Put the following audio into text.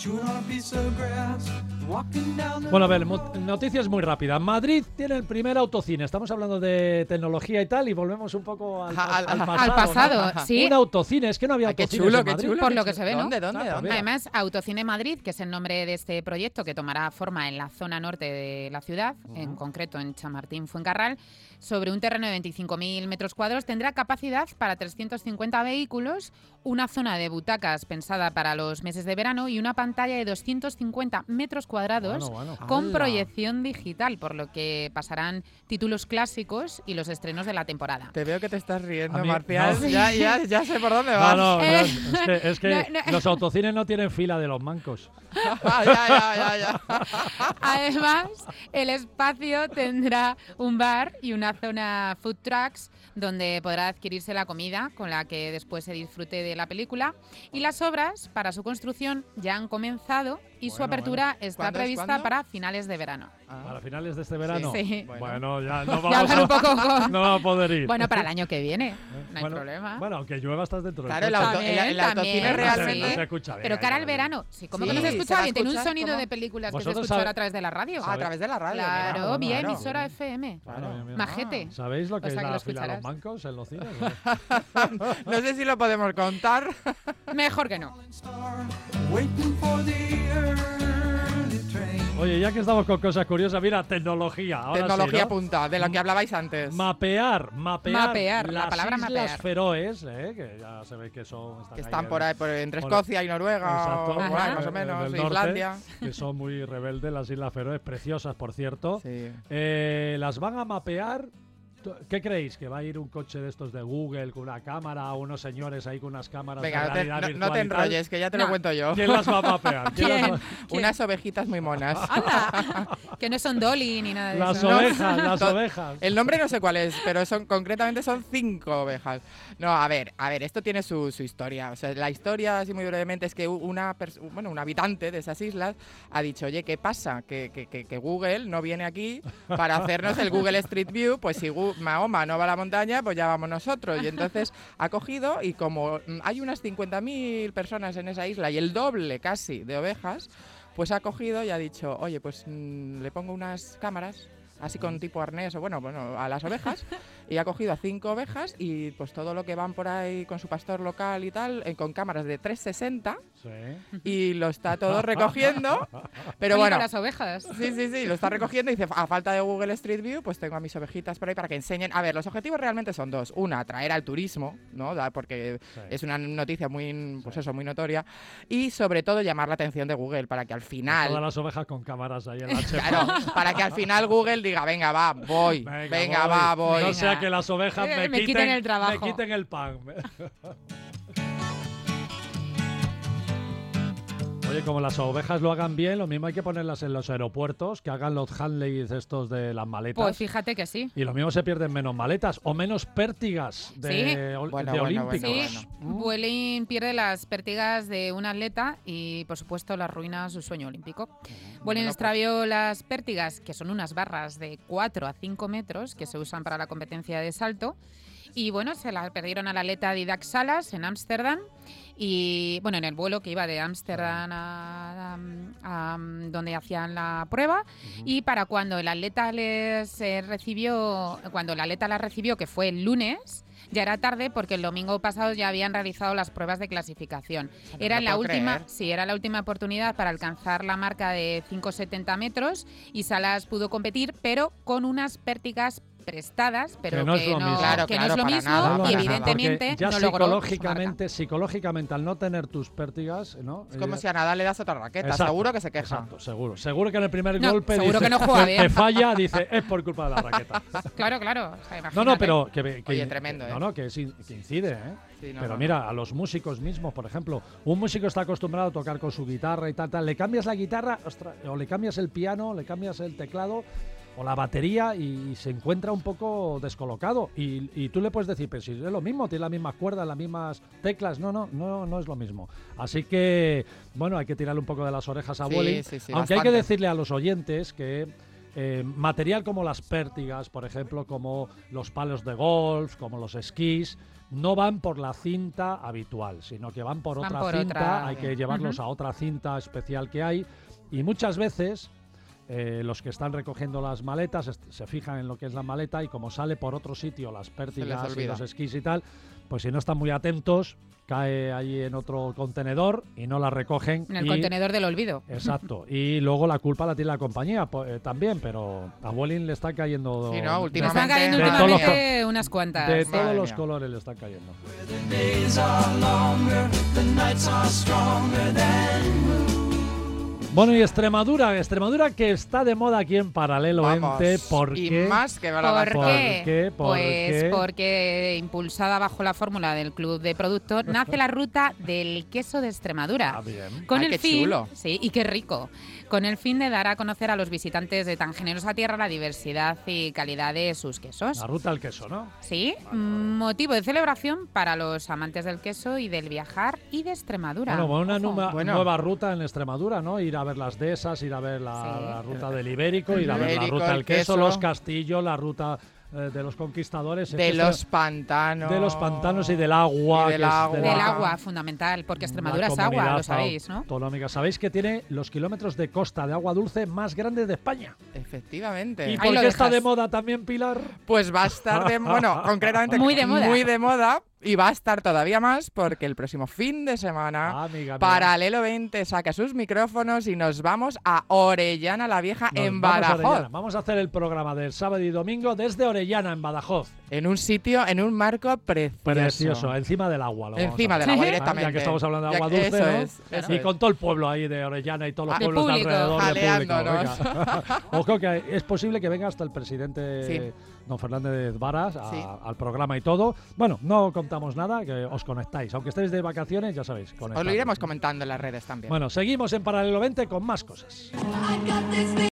Bueno, a ver, noticias muy rápidas. Madrid tiene el primer autocine. Estamos hablando de tecnología y tal, y volvemos un poco al pasado. ¿no? Sí. Un autocine, es que no había autocines en Madrid. Por lo que se ve, ¿no? ¿Dónde? Además, Autocine Madrid, que es el nombre de este proyecto que tomará forma en la zona norte de la ciudad, en concreto en Chamartín, Fuencarral, sobre un terreno de 25.000 metros cuadrados, tendrá capacidad para 350 vehículos, una zona de butacas pensada para los meses de verano y una pantalla de 250 metros cuadrados con proyección digital, por lo que pasarán títulos clásicos y los estrenos de la temporada. Te veo que te estás riendo, Marcial. No. Ya sé por dónde vas. No, es que los autocines no tienen fila de los mancos. Ya. Además, el espacio tendrá un bar y una zona food trucks donde podrá adquirirse la comida con la que después se disfrute de la película, y las obras para su construcción ya han comenzado y su apertura está prevista para finales de verano. ¿Para finales de este verano? Sí. Bueno, ya no vamos a poder ir. Bueno, para el año que viene, no hay problema. Bueno, aunque llueva estás dentro del coche. Claro, el autocine realmente... No se escucha bien. Pero cara al verano, sí, ¿cómo que no se escucha bien? Tiene un sonido de películas que se escucha ahora a través de la radio. A través de la radio. Claro, vía emisora FM. Majete. ¿Sabéis lo que es la fila de los mancos en los cines? No sé si lo podemos contar. Mejor que no. Oye, ya que estamos con cosas curiosas, mira, tecnología. Tecnología sí, ¿no? punta, de la que hablabais antes. Mapear la palabra Islas mapear. Feroes, que ya se ve que están por ahí, entre Escocia y Noruega, exacto, más o menos, Islandia. Norte, que son muy rebeldes, las Islas Feroes, preciosas, por cierto. Sí. Las van a mapear. ¿Qué creéis? ¿Que va a ir un coche de estos de Google con una cámara o unos señores ahí con unas cámaras de realidad virtual? No te enrolles, que ya te lo cuento yo. ¿Quién las va a mapear? Unas ovejitas muy monas. ¡Hala! Que no son Dolly ni nada de las eso. Las ovejas. El nombre no sé cuál es, pero concretamente son 5 ovejas. No, a ver, esto tiene su historia. O sea, la historia, así muy brevemente, es que un habitante de esas islas ha dicho, oye, ¿qué pasa? Que Google no viene aquí para hacernos el Google Street View, pues si Mahoma no va a la montaña, pues ya vamos nosotros. Y entonces ha cogido, y como hay unas 50.000 personas en esa isla y el doble casi de ovejas, pues ha cogido y ha dicho, oye, pues le pongo unas cámaras así con tipo arnés o bueno, a las ovejas, y ha cogido a 5 ovejas y pues todo lo que van por ahí con su pastor local y tal, con cámaras de 360, y lo está todo recogiendo, pero bueno, las ovejas. Sí, lo está recogiendo y dice, a falta de Google Street View, pues tengo a mis ovejitas por ahí para que enseñen. A ver, los objetivos realmente son 2. Una, atraer al turismo, ¿no? Porque es una noticia muy, pues eso, muy notoria, y sobre todo llamar la atención de Google para que al final... Todas las ovejas con cámaras ahí en la chepa. Claro, para que al final Google diga, venga, va, voy. No sea que las ovejas me quiten el trabajo. Me quiten el pan. Oye, como las ovejas lo hagan bien, lo mismo hay que ponerlas en los aeropuertos, que hagan los handlings estos de las maletas. Pues fíjate que sí. Y lo mismo se pierden menos maletas o menos pértigas de olímpicos. Sí, Vueling pierde las pértigas de un atleta y, por supuesto, las ruina su sueño olímpico. Vueling extravió las pértigas, que son unas barras de 4 a 5 metros que se usan para la competencia de salto. Y bueno, se la perdieron al atleta Didac Salas en Ámsterdam. Y bueno, en el vuelo que iba de Ámsterdam a donde hacían la prueba, y para cuando el atleta las recibió, que fue el lunes, ya era tarde porque el domingo pasado ya habían realizado las pruebas de clasificación. Era la última oportunidad para alcanzar la marca de 5,70 metros, y Salas pudo competir, pero con unas pértigas prestadas, pero que no es lo mismo, y evidentemente ya no logró psicológicamente al no tener tus pértigas, ¿no? Es como si a Nadal le das otra raqueta. Exacto, seguro que se queja. Exacto, seguro que en el primer golpe seguro dice, que no juega bien. te falla, dice, es por culpa de la raqueta. Claro. O sea, no, pero oye, tremendo, ¿eh? que incide, ¿eh? Sí, pero mira, a los músicos mismos, por ejemplo, un músico está acostumbrado a tocar con su guitarra y tal, le cambias la guitarra, o le cambias el piano, le cambias el teclado o la batería y se encuentra un poco descolocado, y tú le puedes decir, pero si es lo mismo, tiene las mismas cuerdas, las mismas teclas. No es lo mismo. Así que, bueno, hay que tirarle un poco de las orejas a Vueling, aunque hay que decirle a los oyentes que material como las pértigas, por ejemplo, como los palos de golf, como los esquís, no van por la cinta habitual, sino que van por otra cinta, hay que llevarlos a otra cinta especial que hay, y muchas veces los que están recogiendo las maletas se fijan en lo que es la maleta, y como sale por otro sitio las pértigas y los esquís y tal, pues si no están muy atentos, cae ahí en otro contenedor y no la recogen. En el contenedor del olvido. Exacto. Y luego la culpa la tiene la compañía también, pero a Vueling le está cayendo... Sí, ¿no? Últimamente, le están cayendo últimamente unas cuantas. De todos los colores le están cayendo. Bueno, y Extremadura que está de moda aquí en Paralelo 20, ¿por qué? Y más que ¿Por qué? Pues porque, impulsada bajo la fórmula del Club de Productos, nace la ruta del queso de Extremadura. Ah, bien. Con el qué fin, chulo. Sí, y qué rico. Con el fin de dar a conocer a los visitantes de tan generosa tierra la diversidad y calidad de sus quesos. La ruta del queso, ¿no? Sí, motivo de celebración para los amantes del queso y del viajar y de Extremadura. Bueno, una Ojo. nueva ruta en Extremadura, ¿no? Ir a ver las dehesas, ir a ver la ruta del Ibérico, ir a ver la ruta del queso, los castillos, la ruta de los conquistadores. De los pantanos. De los pantanos y del agua. Del agua, fundamental, porque Extremadura es agua, lo sabéis, ¿no? Autonómica. Sabéis que tiene los kilómetros de costa de agua dulce más grandes de España. Efectivamente. ¿Y por qué está de moda también, Pilar? Pues va a estar concretamente muy de moda. Y va a estar todavía más porque el próximo fin de semana amiga. Paralelo 20 saca sus micrófonos y nos vamos a Orellana la Vieja en Badajoz. Vamos a hacer el programa del sábado y domingo desde Orellana en Badajoz. En un sitio, en un marco precioso. Encima del agua. Encima del agua directamente. Ya que estamos hablando de agua dulce, eso y con todo el pueblo ahí de Orellana y todos los de pueblos público, de alrededor. Jaleándonos. De público. Ojo que es posible que venga hasta el presidente don Fernández Varas al programa y todo. Bueno, no contamos nada, que os conectáis. Aunque estéis de vacaciones, ya sabéis. Os lo iremos comentando en las redes también. Bueno, seguimos en Paralelo 20 con más cosas.